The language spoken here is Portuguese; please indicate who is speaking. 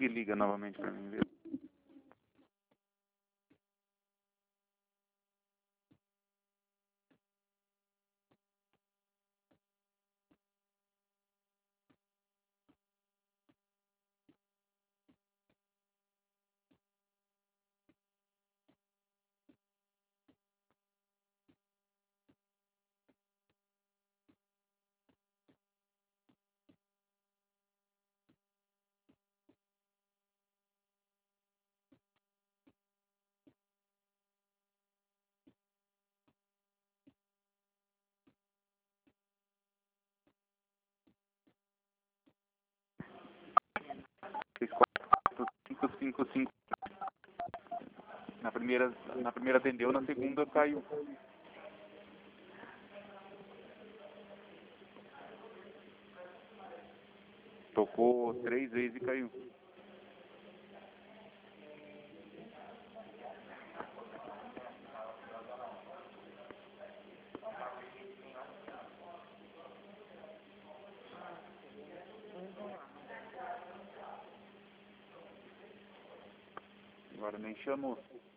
Speaker 1: desliga e liga novamente pra mim, viu? Seis, quatro, cinco, cinco, cinco. Na primeira atendeu, na segunda caiu. Tocou 3 vezes e caiu. Agora nem chamou.